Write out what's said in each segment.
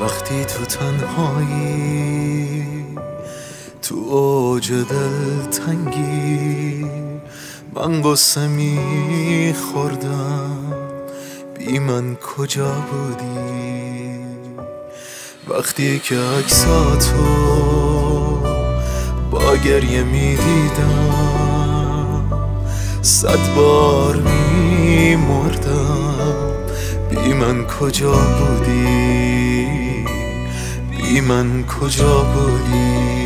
وقتی تو تنهایی، تو اوج دلتنگی، من قصه میخوردم بی من کجا بودی. وقتی که عکساتو با گریه میدیدم، 100 بار میمردم بی من کجا بودی، بی من کجا بودی.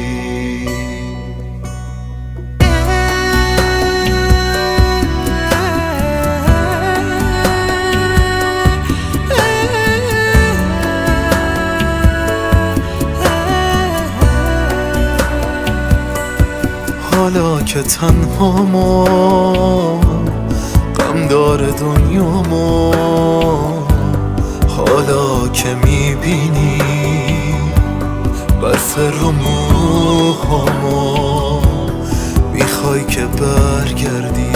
حالا که تنهامو، غم داره دنیامو، حالا که میبینی برف رو موهامو، میخوای که برگردی.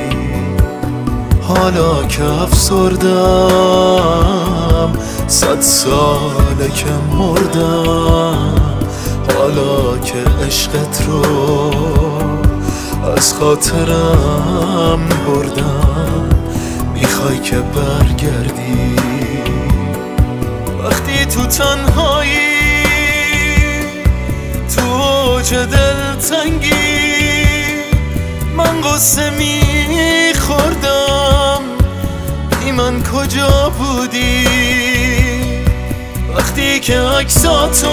حالا که افسردم، 100 ساله که مردم، حالا که عشقت رو از خاطرم بردم، میخوای که برگردی. وقتی تو تنهایی، تو اوج دلتنگی، من قصه میخوردم بی من کجا بودی. وقتی که عکساتو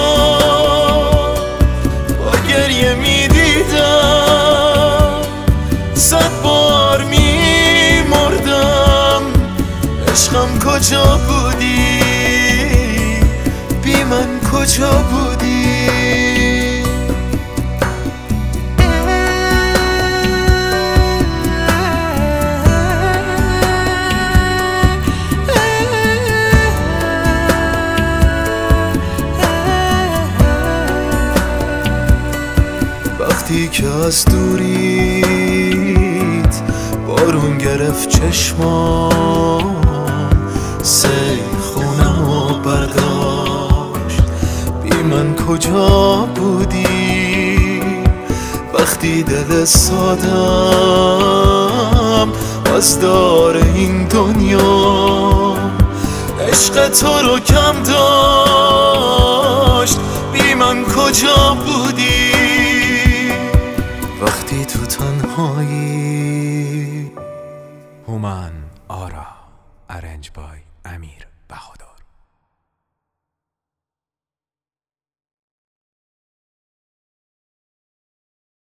با گریه میدیدم، 100 بار میمردم عشقم کجا بودی، بی من کجا بودی. وقتی که از دوریت بارون گرفت چشمام، سیل خونم و برداشت بی من کجا بودی. وقتی دل سادم از دار این دنیا، عشق تو رو کم داشت بی من کجا بودی. وقتی تو تنهایی. هومن آرا، ارنج بای امیر بهادر.